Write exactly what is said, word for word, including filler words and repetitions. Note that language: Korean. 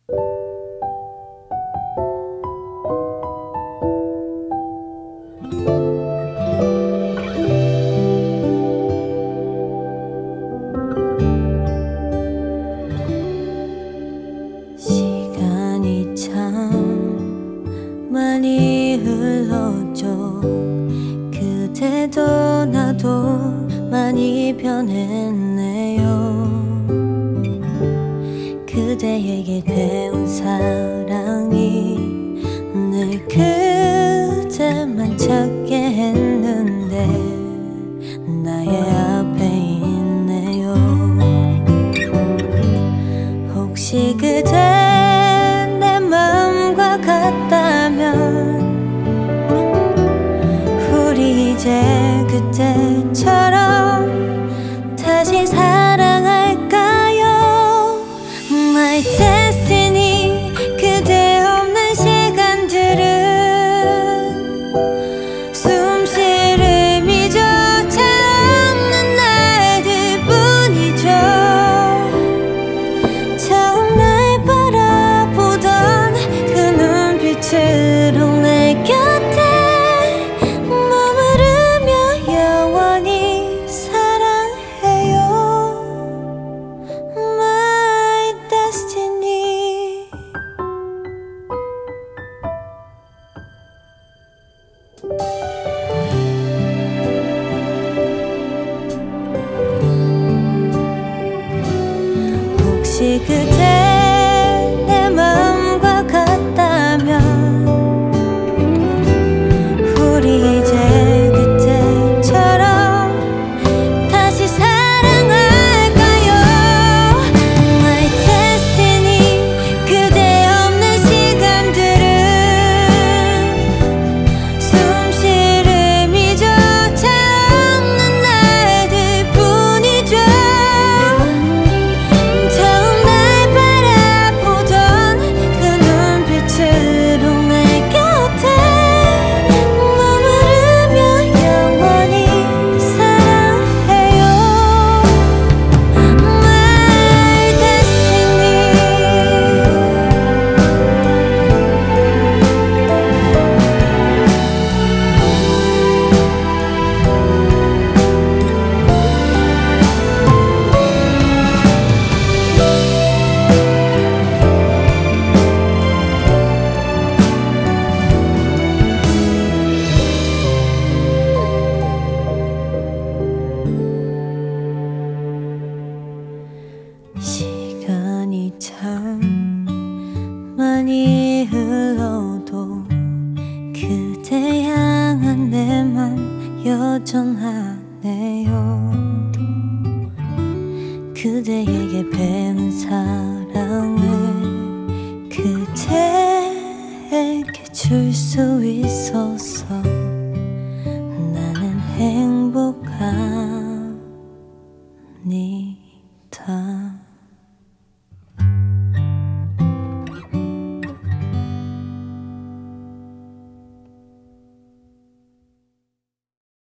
시간이 참 많이 흘렀죠. 그대도 나도 많이 변했네요. 그대에게 배운 사랑이 늘 그대만 찾게 했는데 나의 앞에 있네요. 혹시 그대 내 마음과 같다면 우리 이제 그때처럼 다시 사랑할까요? My destiny. 그대 없는 시간들은 숨 쉴 의미조차 없는 날들 뿐이죠. 처음 날 바라보던 그 눈빛으로 내 곁에 머무르며 영원히 사랑해요. My destiny. 혹시 그대 내 마음과 같다면 우리 이제 그때처럼 다시 사랑할까요? My destiny. 그대 없는 시간들은 숨 쉴 의미조차 없는 날들 뿐이죠. 처음 날 바라보던 그 눈빛으로 내 곁에 머무르며 영원히 사랑해요. My destiny. 시간이 참 많이 흘러도 그대 향한 내 맘 여전하네요. 그대에게 배운 사랑을 그대에게 줄 수 있어서 나는 행